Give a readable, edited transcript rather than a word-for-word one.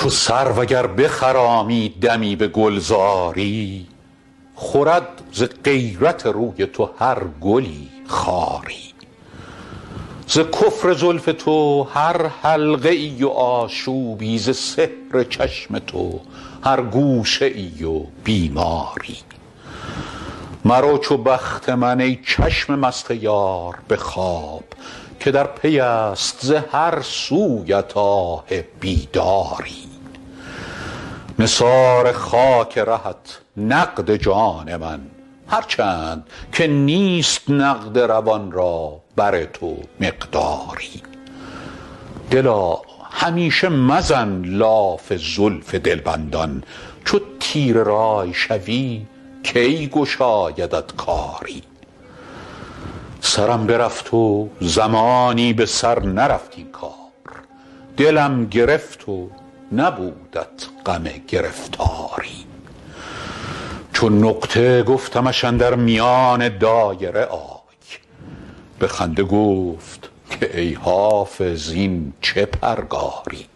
چو سرو اگر بخرامی دمی به گلزاری، خورد ز غیرت روی تو هر گلی خاری. ز کفر زلف تو هر حلقه ای و آشوبی، ز سحر چشم تو هر گوشه ای و بیماری. مرو چو بخت من ای چشم مست یار به خواب، که در پی است ز هر سویت آه بیداری. نثار خاک رهت نقد جان من، هرچند که نیست نقد روان را بر تو مقداری. دلا همیشه مزن لاف زلف دلبندان، چو تیر رای شوی کی گشایدت کاری. سرم برفت و زمانی به سر نرفت این کار، دلم گرفت و نبودت غم گرفتاری. چون نقطه گفتمش اندر میان دایره آی، به خنده گفت که ای حافظ این چه پرگاری.